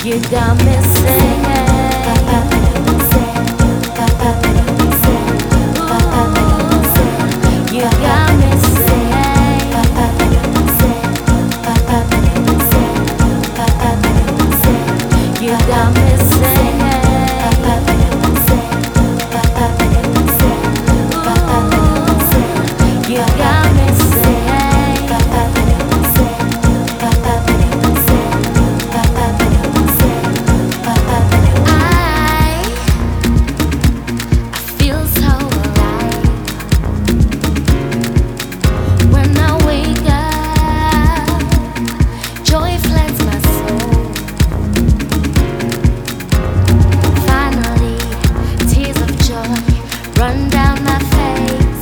You got me singing. You got me singing. You got me singing. You got me run down my face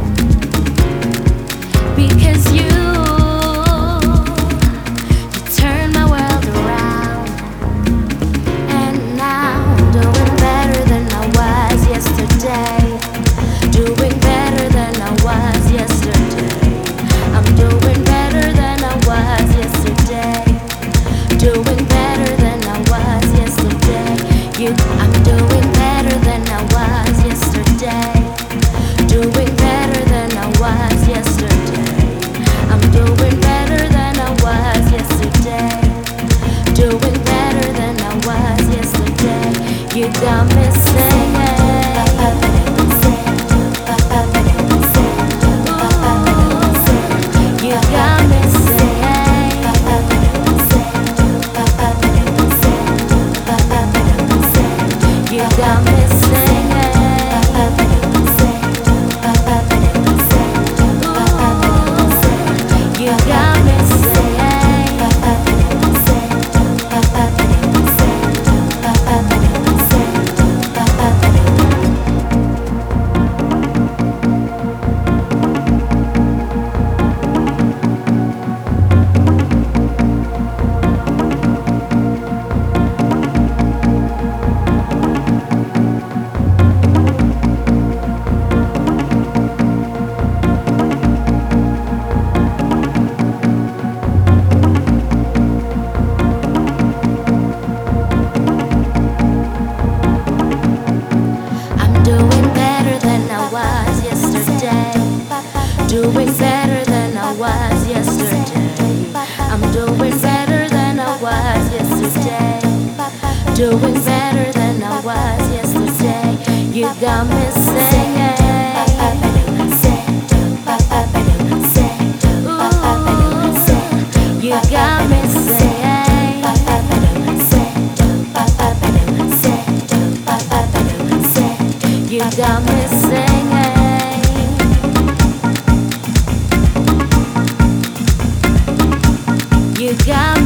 because you turn my world around, and now I'm doing better than I was yesterday. Doing better than I was yesterday. I'm doing better than I was yesterday. Doing better than I was yesterday. I'm doing better than I was yesterday. Doing better than I was yesterday. I'm doing better than I was yesterday. Doing better than I was yesterday. You got me singing. You got me singing. You got me singing. You got me doing better than I was yesterday. I'm doing better than I was yesterday. Doing better than I was yesterday. You got me singing. Ooh, you got me singing. You got me singing. You got me.